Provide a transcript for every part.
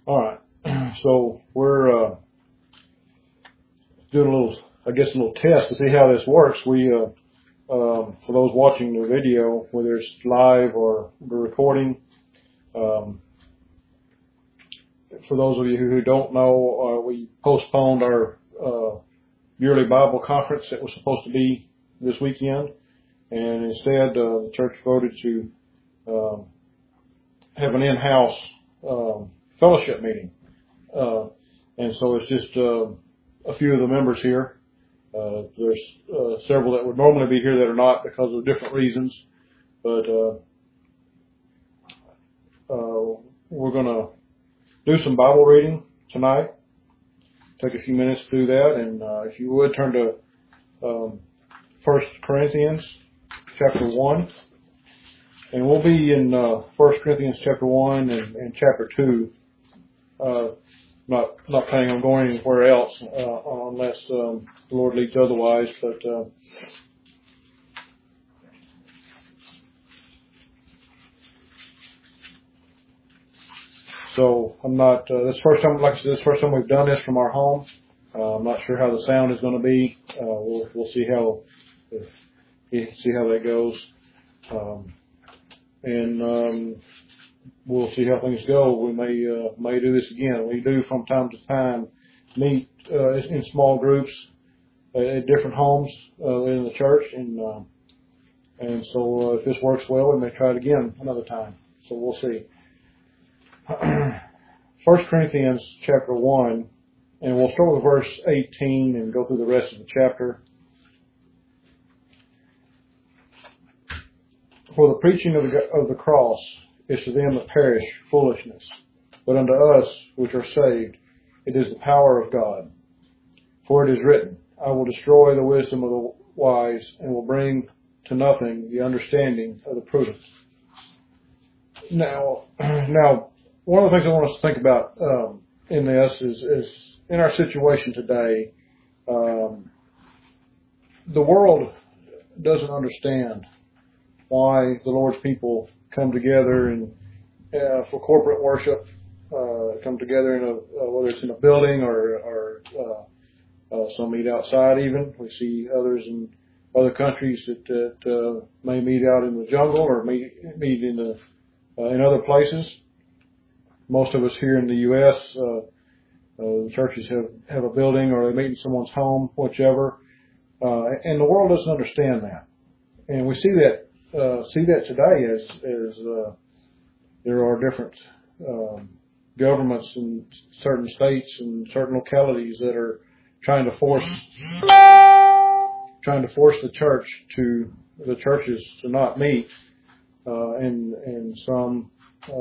All right. So we're doing a little test to see how this works. We, for those watching the video, whether it's live or the recording, for those of you who don't know, we postponed our yearly Bible conference that was supposed to be this weekend, and instead the church voted to have an in-house fellowship meeting. And so it's just a few of the members here. There's several that would normally be here that are not because of different reasons. But we're going to do some Bible reading tonight. Take a few minutes to do that. And if you would, turn to 1 Corinthians chapter 1. And we'll be in 1 Corinthians chapter 1 and chapter 2. Not planning on going anywhere else unless the Lord leads otherwise. But so I'm not. This first time, like I said, this first time we've done this from our home. I'm not sure how the sound is going to be. We'll see how that goes, and we'll see how things go. We may do this again. We do from time to time meet in small groups at different homes in the church, and so if this works well, we may try it again another time. So we'll see. 1 Corinthians chapter 1, and we'll start with verse 18 and go through the rest of the chapter. For the preaching of the cross is to them that perish foolishness, but unto us which are saved it is the power of God. For it is written, I will destroy the wisdom of the wise, and will bring to nothing the understanding of the prudent. Now, one of the things I want us to think about in this is in our situation today, the world doesn't understand why the Lord's people come together and for corporate worship, come together in whether it's in a building or some meet outside. Even we see others in other countries that may meet out in the jungle or meet in other places. Most of us here in the U.S., the churches have a building or they meet in someone's home, whichever, and the world doesn't understand that, and we see that today as there are different governments in certain states and certain localities that are trying to force the churches to not meet, and some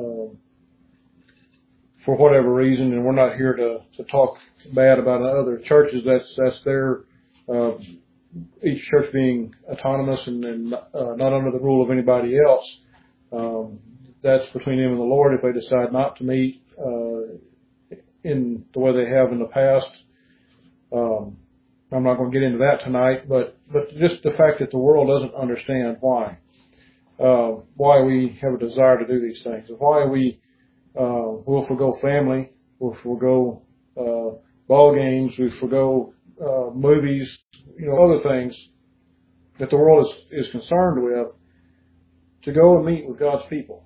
for whatever reason. And we're not here to talk bad about other churches. That's their each church being autonomous and not under the rule of anybody else. That's between them and the Lord if they decide not to meet in the way they have in the past. I'm not going to get into that tonight, but just the fact that the world doesn't understand why we have a desire to do these things, and why we will forgo family, we'll forgo ball games, we forgo movies, other things that the world is concerned with, to go and meet with God's people.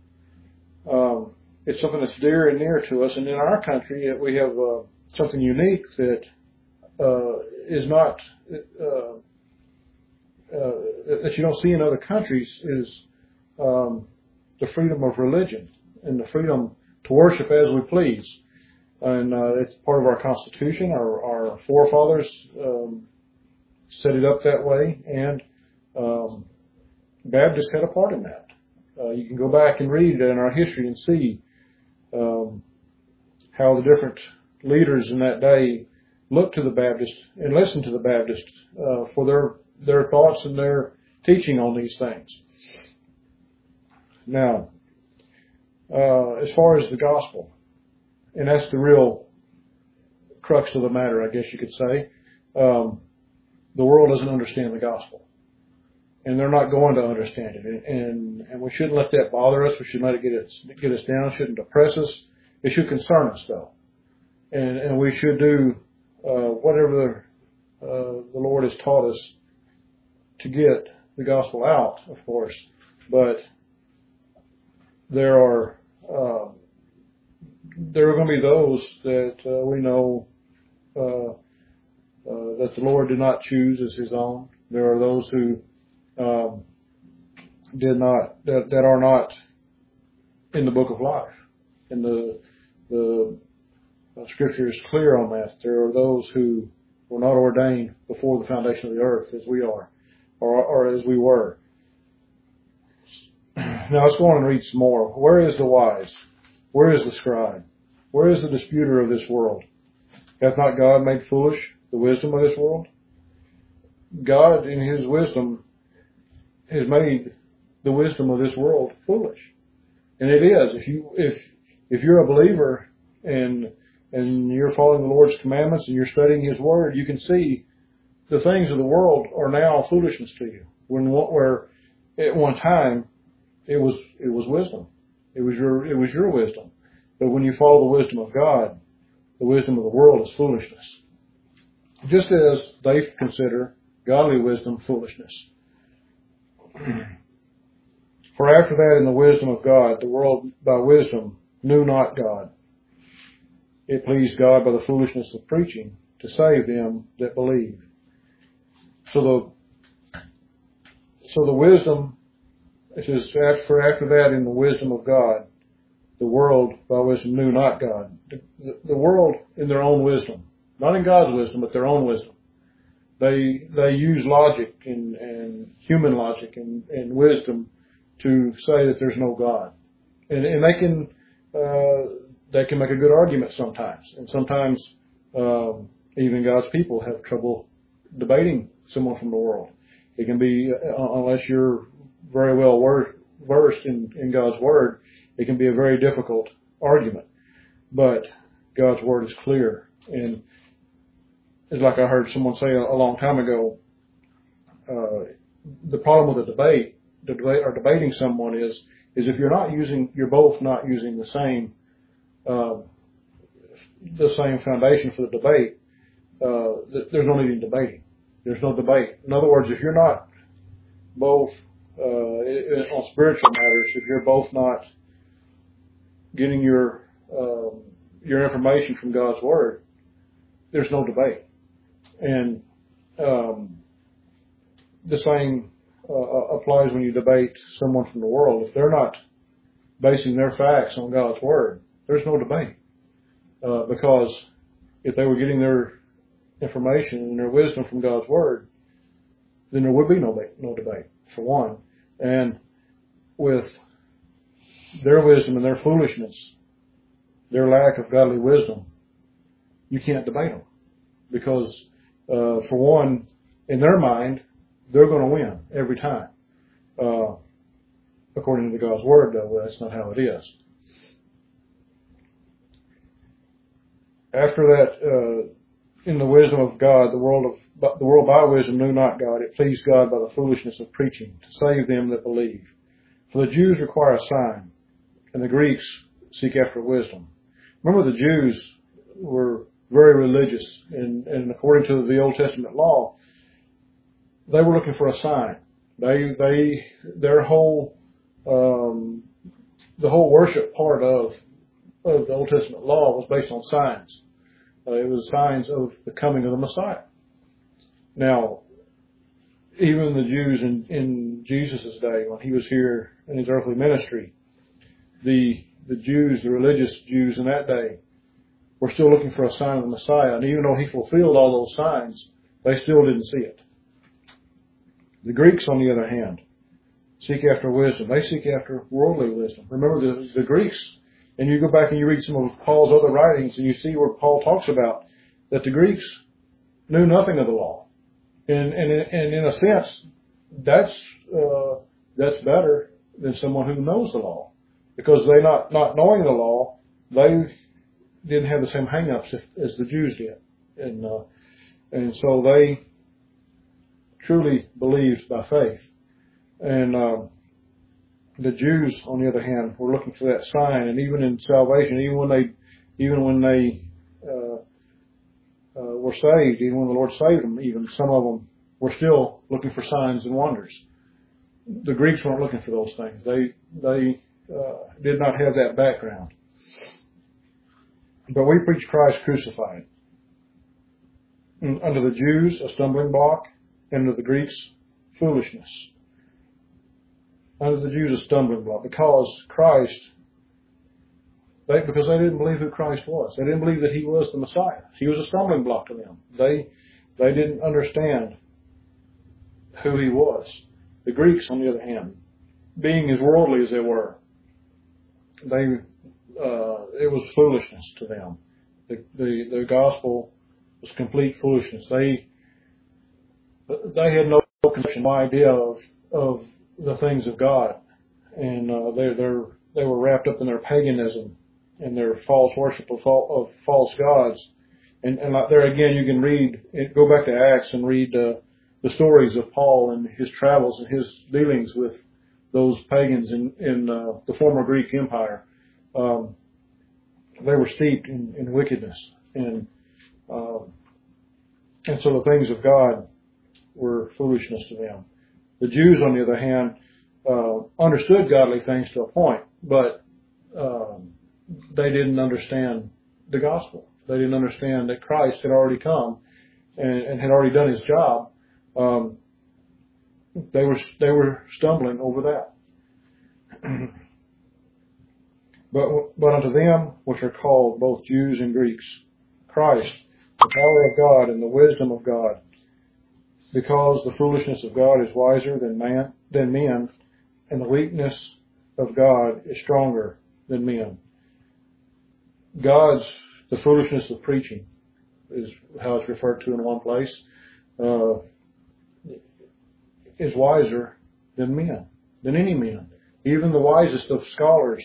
It's something that's dear and near to us, and in our country we have something unique that is not that you don't see in other countries, is the freedom of religion and the freedom to worship as we please. And it's part of our Constitution. Our forefathers set it up that way, and Baptists had a part in that. You can go back and read in our history and see how the different leaders in that day looked to the Baptists and listened to the Baptists for their thoughts and their teaching on these things. Now, as far as the gospel, and that's the real crux of the matter, I guess you could say, the world doesn't understand the gospel, and they're not going to understand it, and we shouldn't let that bother us. We should let it get us down. It shouldn't depress us. It should concern us, though. And we should do whatever the Lord has taught us to get the gospel out, of course. But there are going to be those that we know that the Lord did not choose as His own. There are those who that are not in the book of life. And the Scripture is clear on that. There are those who were not ordained before the foundation of the earth, as we are, or as we were. Now let's go on and read some more. Where is the wise? Where is the scribe? Where is the disputer of this world? Hath not God made foolish the wisdom of this world? God, in His wisdom, has made the wisdom of this world foolish. And it is. If you're a believer and you're following the Lord's commandments and you're studying His Word, you can see the things of the world are now foolishness to you. Where at one time it was wisdom. It was your wisdom. But when you follow the wisdom of God, the wisdom of the world is foolishness. Just as they consider godly wisdom foolishness. For after that, in the wisdom of God, the world by wisdom knew not God. It pleased God by the foolishness of preaching to save them that believe. So the wisdom, it says, after that, in the wisdom of God, the world by wisdom knew not God. The world in their own wisdom, not in God's wisdom, but their own wisdom. They use logic and human logic and wisdom to say that there's no God, and they can make a good argument sometimes, and sometimes even God's people have trouble debating someone from the world. It can be unless you're very well versed in God's Word, it can be a very difficult argument. But God's Word is clear, and it's like I heard someone say a long time ago. The problem with debating someone is if you're both not using the same foundation for the debate. There's no need in debating. There's no debate. In other words, if you're not both on spiritual matters, if you're both not getting your information from God's Word, there's no debate. And the same applies when you debate someone from the world. If they're not basing their facts on God's Word, there's no debate. Because if they were getting their information and their wisdom from God's Word, then there would be no debate, for one. And with their wisdom and their foolishness, their lack of godly wisdom, you can't debate them. Because, for one, in their mind, they're going to win every time. According to God's Word, though, that's not how it is. After that, in the wisdom of God, the world by wisdom knew not God. It pleased God by the foolishness of preaching to save them that believe. For the Jews require a sign, and the Greeks seek after wisdom. Remember, the Jews were very religious, and according to the Old Testament law, they were looking for a sign. Their whole the whole worship part of the Old Testament law was based on signs. It was signs of the coming of the Messiah. Now, even the Jews in Jesus' day, when He was here in His earthly ministry, the Jews, the religious Jews in that day, were still looking for a sign of the Messiah. And even though He fulfilled all those signs, they still didn't see it. The Greeks, on the other hand, seek after wisdom. They seek after worldly wisdom. Remember the Greeks, and you go back and you read some of Paul's other writings, and you see where Paul talks about that the Greeks knew nothing of the law. And in a sense, that's better than someone who knows the law, because they not knowing the law, they didn't have the same hang-ups as the Jews did, and so they truly believed by faith. And The Jews, on the other hand, were looking for that sign, and even in salvation, even when they were saved, even when the Lord saved them, even some of them were still looking for signs and wonders. The Greeks weren't looking for those things. They did not have that background. But we preach Christ crucified. And unto the Jews, a stumbling block, and to the Greeks, foolishness. Unto the Jews, a stumbling block, because they didn't believe who Christ was. They didn't believe that He was the Messiah. He was a stumbling block to them. They didn't understand who He was. The Greeks, on the other hand, being as worldly as they were, it was foolishness to them. The gospel was complete foolishness. They had no conception, no idea of the things of God, and they were wrapped up in their paganism and their false worship of false gods. And like there again, you can go back to Acts and read the stories of Paul and his travels and his dealings with those pagans in the former Greek Empire. They were steeped in wickedness, and so the things of God were foolishness to them. The Jews, on the other hand, understood godly things to a point, but they didn't understand the gospel. They didn't understand that Christ had already come and had already done His job. They were stumbling over that. But unto them which are called, both Jews and Greeks, Christ, the power of God and the wisdom of God, because the foolishness of God is wiser than men, and the weakness of God is stronger than men. The foolishness of preaching is how it's referred to in one place, is wiser than men, than any men. Even the wisest of scholars,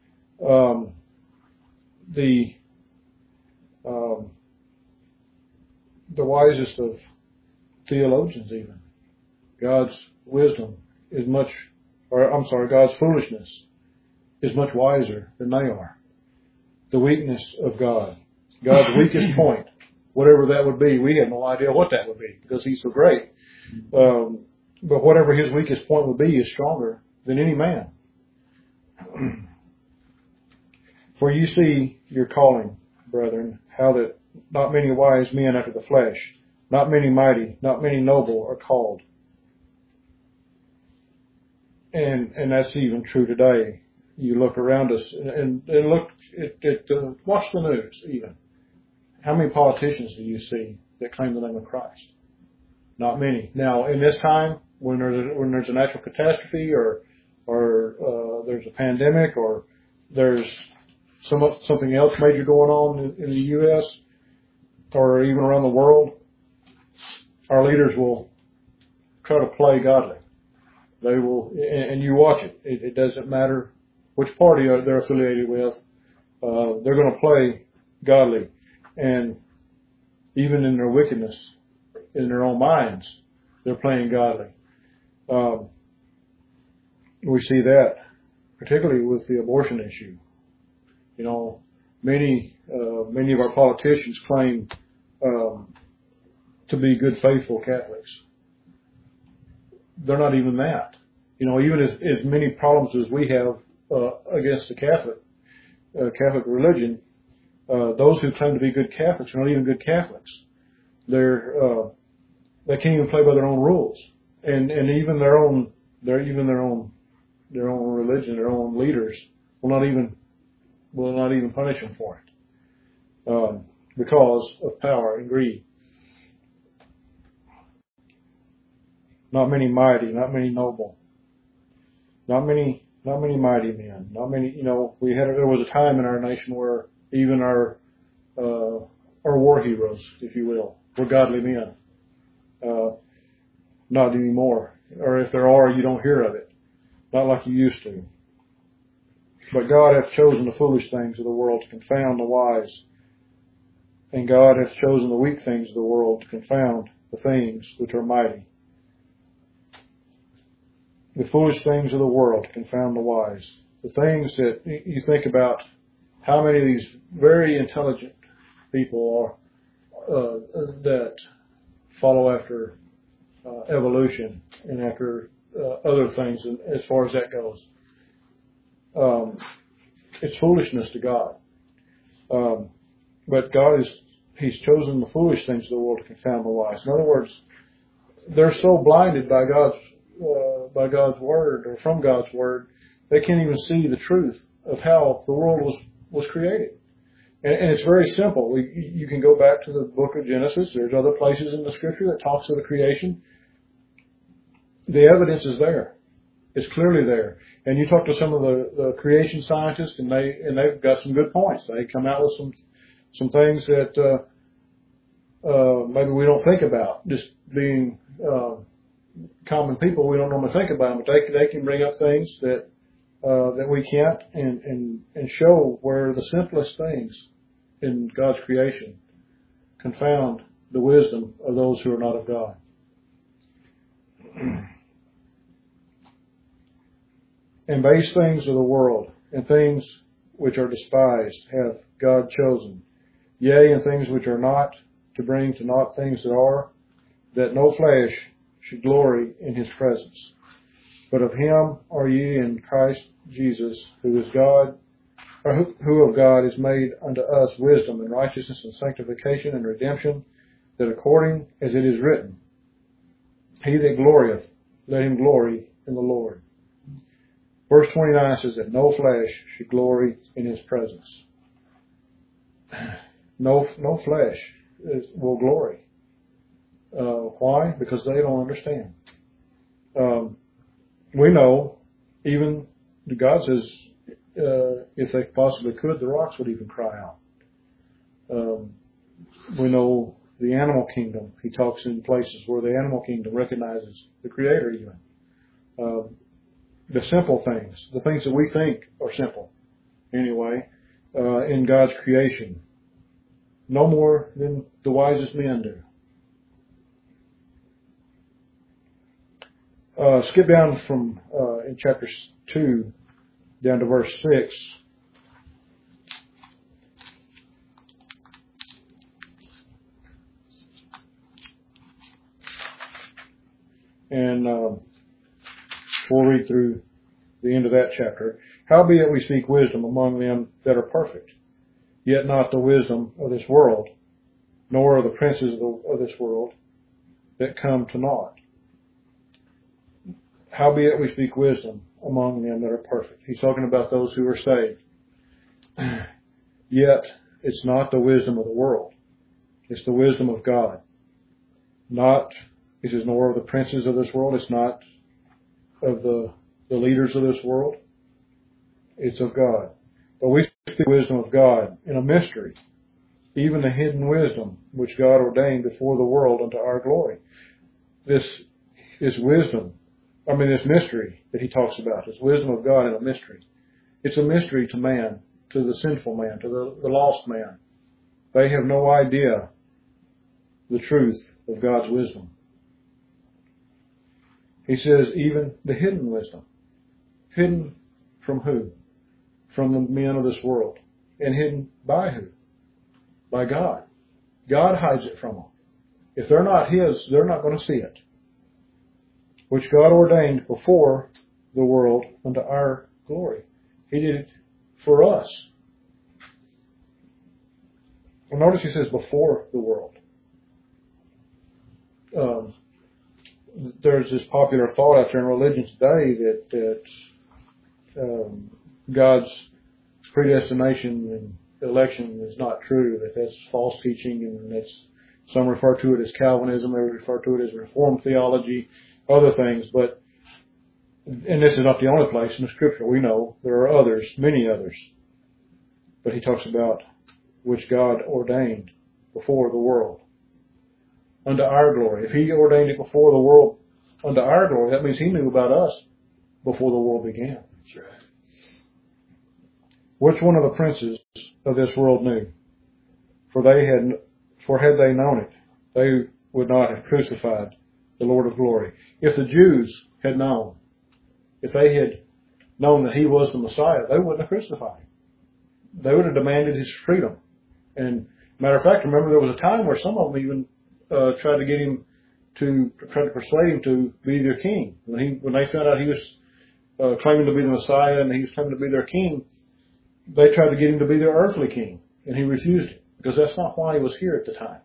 the wisest of theologians even. God's foolishness is much wiser than they are. The weakness of God, God's weakest point, whatever that would be, we have no idea what that would be because He's so great. But whatever His weakest point would be is stronger than any man. For you see your calling, brethren, how that not many wise men after the flesh, not many mighty, not many noble are called. And that's even true today. You look around us and look watch the news even. How many politicians do you see that claim the name of Christ? Not many. Now, in this time, when there's a natural catastrophe or there's a pandemic or there's something else major going on in the U.S. or even around the world, our leaders will try to play godly. They will, and you watch it. It doesn't matter which party they're affiliated with. They're going to play godly, and even in their wickedness, in their own minds, they're playing godly. We see that particularly with the abortion issue. You know, many of our politicians claim to be good, faithful Catholics. They're not even that. You know, even as many problems as we have against the Catholic religion, those who claim to be good Catholics are not even good Catholics. They can't even play by their own rules, and even their own religion, their own leaders will not even punish them for it because of power and greed. Not many mighty, not many noble, not many mighty men, not many. You know, there was a time in our nation where even our war heroes, if you will, were godly men. Not anymore, or if there are, you don't hear of it, not like you used to. But God hath chosen the foolish things of the world to confound the wise, and God hath chosen the weak things of the world to confound the things which are mighty. the foolish things of the world to confound the wise. The things that you think about, how many of these very intelligent people are that follow after evolution and after other things, and as far as that goes. It's foolishness to God. But God He's chosen the foolish things of the world to confound the wise. In other words, they're so blinded by God's word, or from God's word, they can't even see the truth of how the world was created. And it's very simple. You can go back to the book of Genesis. There's other places in the scripture that talks of the creation. The evidence is there. It's clearly there. And you talk to some of the creation scientists, and they've got some good points. They come out with some things that maybe we don't think about. Just being common people, we don't normally think about them, but they can bring up things that we can't, and show where the simplest things in God's creation confound the wisdom of those who are not of God. And base things of the world and things which are despised have God chosen, yea, and things which are not, to bring to naught things that are, that no flesh should glory in his presence. But of him are ye in Christ Jesus, who is God, or who of God is made unto us wisdom and righteousness and sanctification and redemption, that according as it is written, he that glorieth, let him glory in the Lord. Verse 29 says that no flesh should glory in his presence. No flesh will glory. Why? Because they don't understand. We know, even God says, if they possibly could, the rocks would even cry out. We know the animal kingdom. He talks in places where the animal kingdom recognizes the Creator even. The simple things, the things that we think are simple, anyway, in God's creation, no more than the wisest men do. Skip down from in chapter 2 down to verse 6. And we'll read through the end of that chapter. Howbeit we speak wisdom among them that are perfect, yet not the wisdom of this world, nor of the princes of this world that come to naught. Howbeit we speak wisdom among them that are perfect. He's talking about those who are saved. Yet it's not the wisdom of the world. It's the wisdom of God. Not, it is nor of the princes of this world. It's not of the leaders of this world. It's of God. But we speak the wisdom of God in a mystery, even the hidden wisdom which God ordained before the world unto our glory. This wisdom, this mystery that he talks about, is wisdom of God in a mystery. It's a mystery to man, to the sinful man, to the lost man. They have no idea the truth of God's wisdom. He says even the hidden wisdom. Hidden from who? From the men of this world. And hidden by who? By God. God hides it from them. If they're not his, they're not going to see it. Which God ordained before the world unto our glory. He did it for us. Well, notice he says before the world. There's this popular thought out there in religion today that God's predestination and election is not true, that's false teaching, and that's, some refer to it as Calvinism, they refer to it as Reformed theology, other things, and this is not the only place in the Scripture. We know there are others, many others, but he talks about which God ordained before the world unto our glory. If he ordained it before the world unto our glory, that means he knew about us before the world began. That's right. Which one of the princes of this world knew? For had they known it, they would not have crucified the Lord of glory. If the Jews had known if they had known that he was the Messiah, they wouldn't have crucified him. They would have demanded his freedom. And matter of fact, remember there was a time where some of them even tried to persuade him to be their king. When they found out he was claiming to be the Messiah and he was claiming to be their king, they tried to get him to be their earthly king, and he refused it because that's not why he was here at the time.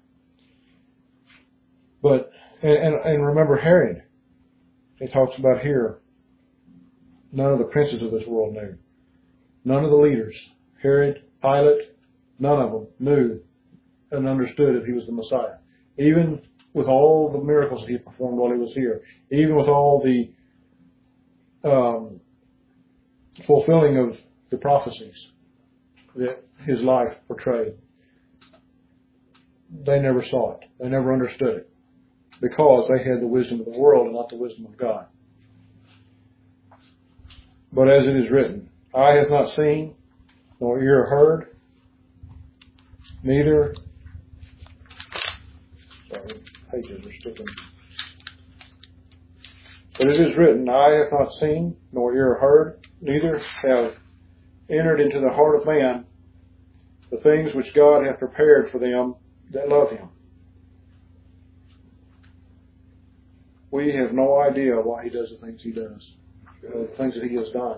But and remember Herod. He talks about here. None of the princes of this world knew. None of the leaders, Herod, Pilate, none of them knew and understood that he was the Messiah. Even with all the miracles that he performed while he was here, even with all the fulfilling of the prophecies that his life portrayed, they never saw it. They never understood it because they had the wisdom of the world and not the wisdom of God. But as it is written, eye hath not seen, nor ear heard, neither, pages are sticking. But it is written, eye hath not seen, nor ear heard, neither have entered into the heart of man the things which God hath prepared for them that love him. We have no idea why he does the things he does, the things that he has done.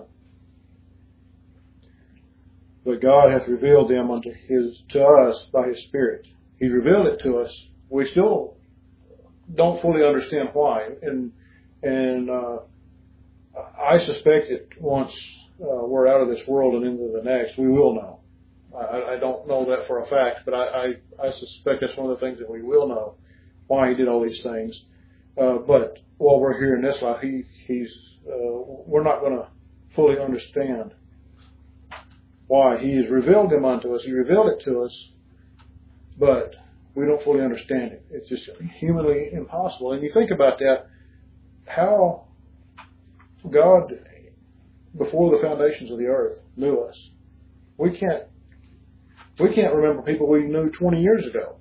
But God hath revealed them to us by his Spirit. He revealed it to us. We still don't fully understand why. And I suspect that once we're out of this world and into the next, we will know. I don't know that for a fact, but I suspect that's one of the things that we will know, why he did all these things. But while we're here in this life, we're not going to fully understand why. He has revealed them unto us. He revealed it to us, but we don't fully understand it. It's just humanly impossible. And you think about that, how God, before the foundations of the earth, knew us. We can't remember people we knew 20 years ago.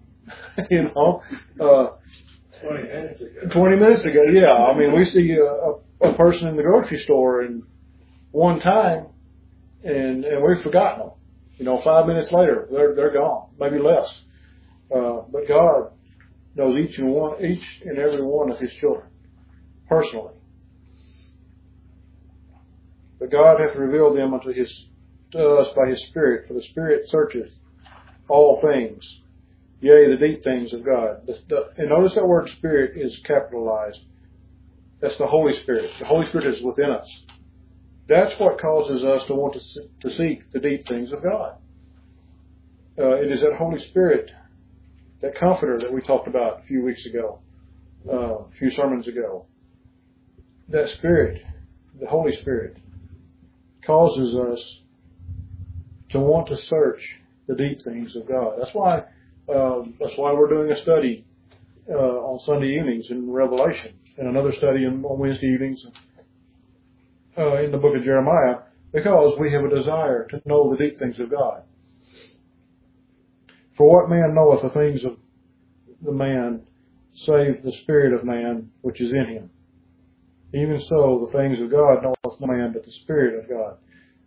20 minutes ago, yeah. I mean, we see a person in the grocery store and one time, and we've forgotten them. 5 minutes later, they're gone, maybe less. But God knows each and every one of his children personally. But God hath revealed them to us by his Spirit, for the Spirit searcheth all things, yea, the deep things of God. And notice that word Spirit is capitalized. That's the Holy Spirit. The Holy Spirit is within us. That's what causes us to want to seek the deep things of God. It is that Holy Spirit, that Comforter that we talked about a few weeks ago, a few sermons ago. That Spirit, the Holy Spirit, causes us to want to search the deep things of God. That's why we're doing a study on Sunday evenings in Revelation, and another study on Wednesday evenings in the book of Jeremiah, because we have a desire to know the deep things of God. For what man knoweth the things of the man, save the spirit of man which is in him? Even so, the things of God knoweth no man but the Spirit of God.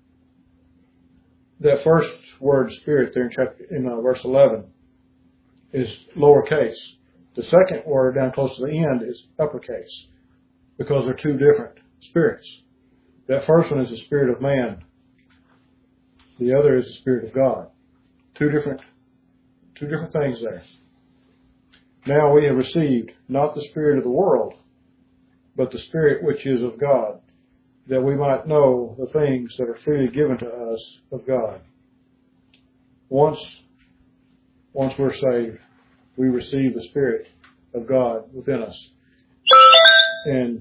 That first word, Spirit, there in verse 11, is lowercase. The second word down close to the end is uppercase, because they're two different spirits. That first one is the spirit of man. The other is the Spirit of God. Two different things there. Now we have received not the spirit of the world, but the Spirit which is of God, that we might know the things that are freely given to us of God. Once we're saved, we receive the Spirit of God within us, and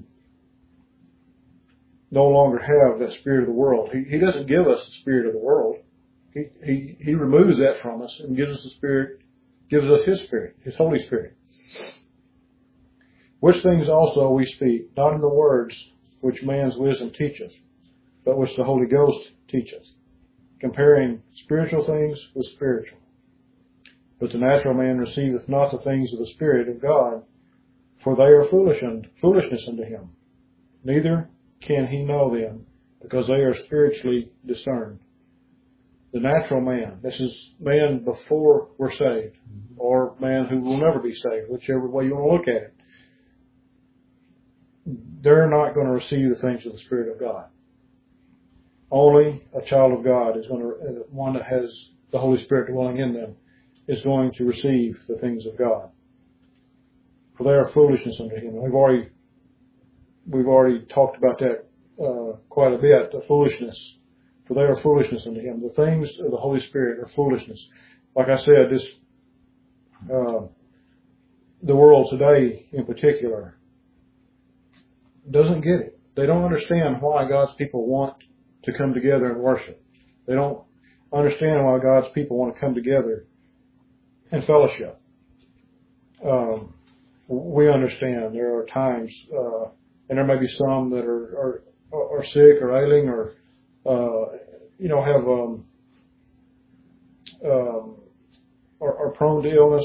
no longer have that spirit of the world. He doesn't give us the spirit of the world. He removes that from us and gives us the Spirit, gives us his Spirit, his Holy Spirit. Which things also we speak, not in the words which man's wisdom teacheth, but which the Holy Ghost teacheth, comparing spiritual things with spiritual. But the natural man receiveth not the things of the Spirit of God, for they are foolishness unto him. Neither can he know them? Because they are spiritually discerned. The natural man, this is man before we're saved, or man who will never be saved, whichever way you want to look at it. They're not going to receive the things of the Spirit of God. Only a child of God is going to, one that has the Holy Spirit dwelling in them, is going to receive the things of God. For they are foolishness unto him. We've already talked about that quite a bit, the foolishness. For they are foolishness unto him. The things of the Holy Spirit are foolishness. Like I said, the world today in particular doesn't get it. They don't understand why God's people want to come together and worship. They don't understand why God's people want to come together and fellowship. We understand there are times, and there may be some that are sick or ailing or have are prone to illness.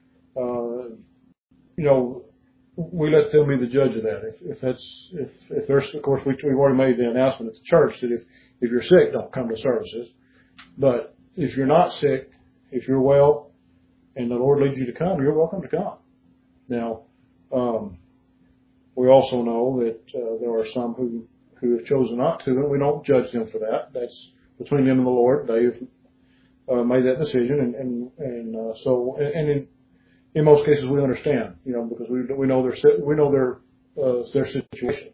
We let them be the judge of that. If there's, of course, we've already made the announcement at the church that if you're sick, don't come to services. But if you're not sick, if you're well, and the Lord leads you to come, you're welcome to come. Now, we also know that there are some who have chosen not to, and we don't judge them for that. That's between them and the Lord. They've made that decision, and in most cases we understand, because we know their situation.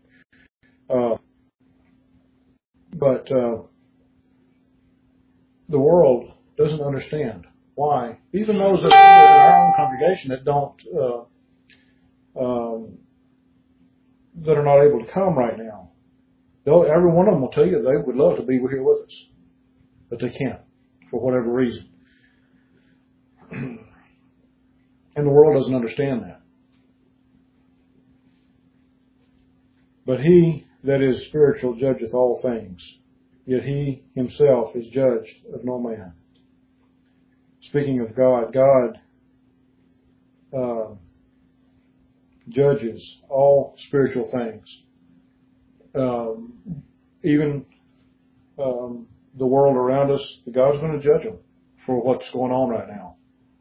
But the world doesn't understand why. Even those that are in our own congregation that that are not able to come right now, every one of them will tell you they would love to be here with us, but they can't for whatever reason. And the world doesn't understand that. But he that is spiritual judgeth all things, yet he himself is judged of no man. Speaking of God, God judges all spiritual things. Even the world around us, God's going to judge them for what's going on right now.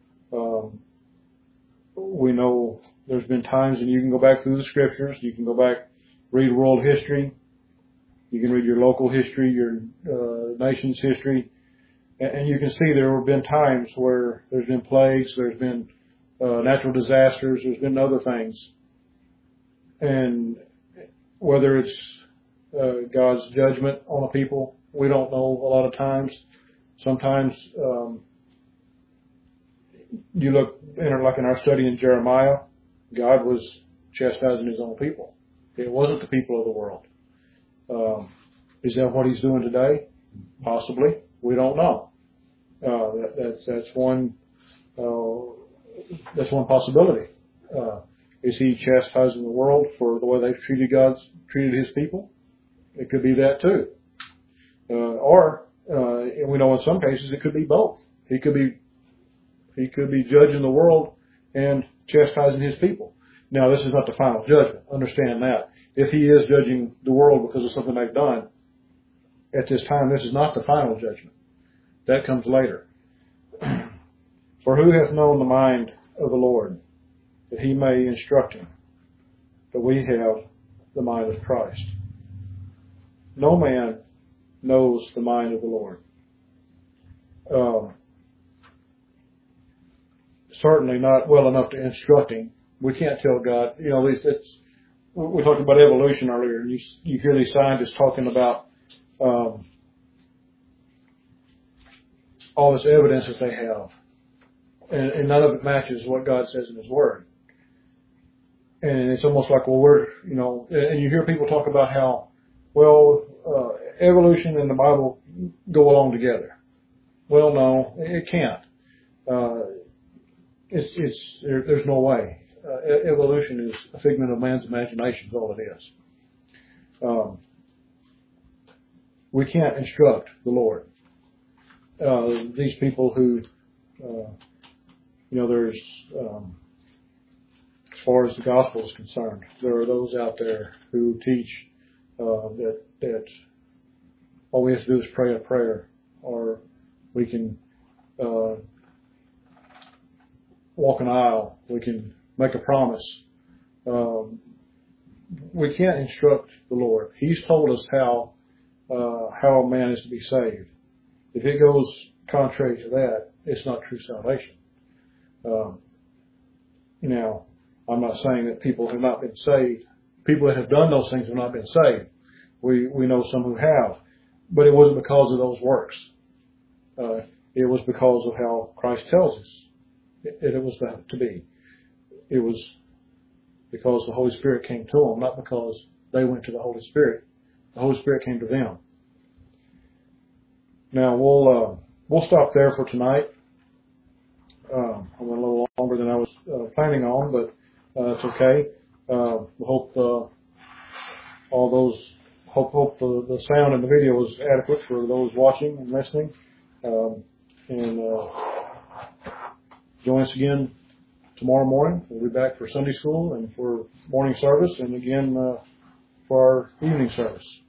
We know there's been times, and you can go back through the scriptures, you can go back, read world history, you can read your local history, your nation's history, and you can see there have been times where there's been plagues, there's been natural disasters, there's been other things. And whether it's God's judgment on a people, we don't know a lot of times. Sometimes you look, like in our study in Jeremiah, God was chastising his own people. It wasn't the people of the world. Is that what he's doing today? Possibly. We don't know. That's one possibility. Is he chastising the world for the way they've treated his people? It could be that too. And we know in some cases it could be both. He could be judging the world and chastising his people. Now, this is not the final judgment. Understand that. If he is judging the world because of something they've done, at this time, this is not the final judgment. That comes later. For who hath known the mind of the Lord, that he may instruct him? But we have the mind of Christ. No man knows the mind of the Lord. Certainly not well enough to instruct him. We can't tell God, we talked about evolution earlier, and you hear these scientists talking about all this evidence that they have, and none of it matches what God says in his Word. And it's almost like, and you hear people talk about how, evolution and the Bible go along together. Well, no, it can't. There's no way. Evolution is a figment of man's imagination, is all it is. We can't instruct the Lord. These people who, there's, as far as the gospel is concerned, there are those out there who teach that all we have to do is pray a prayer, or we can walk an aisle, we can make a promise. We can't instruct the Lord. He's told us how a man is to be saved. If it goes contrary to that, it's not true salvation. Now, I'm not saying that people have not been saved. People that have done those things have not been saved. We know some who have. But it wasn't because of those works. It was because of how Christ tells us it was to be. It was because the Holy Spirit came to them, not because they went to the Holy Spirit. The Holy Spirit came to them. Now we'll stop there for tonight. I went a little longer than I was planning on, but it's okay. We hope hope the sound and the video was adequate for those watching and listening. And join us again tomorrow morning. We'll be back for Sunday school and for morning service, and again for our evening service.